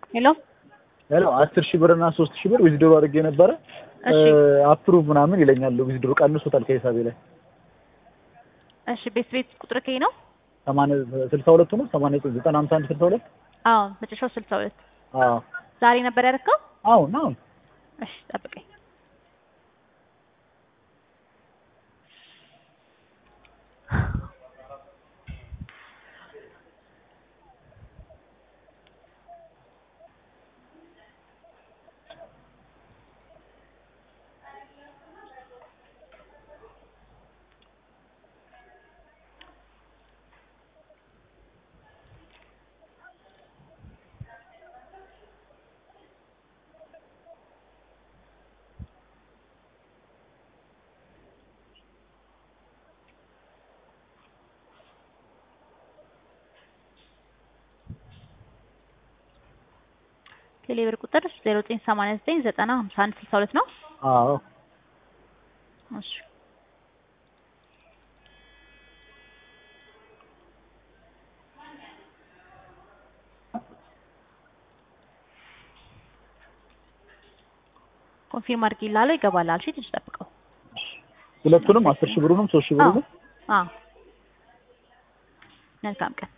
ሄሎ ሄሎ 10,000 ብር እና 3,000 ብር ዊዝድሮ አድርጌ ነበረ አፕሩቭ ምናምን ይለኛል ዊዝድሮ ቀንሶታል ከሂሳቤ ላይ እሺ ቤት ቁጥር ከይ ነው 62 ነው 895162 አዎ መጨረሻው 62 አዎ ዛሬ ነበር ያደረከው አዎ ነው እሺ ጠብቀኝ ቴሌብር ቁጥር 0989905162 ነው አዎ እሺ ኮንፊርም አድርጊላለሁ ይገባል አልሽ ትንሽ ጠብቀው ሁለቱንም 10,000 ብሩንም 3,000 ብሩንም አዎ መልካም ቀን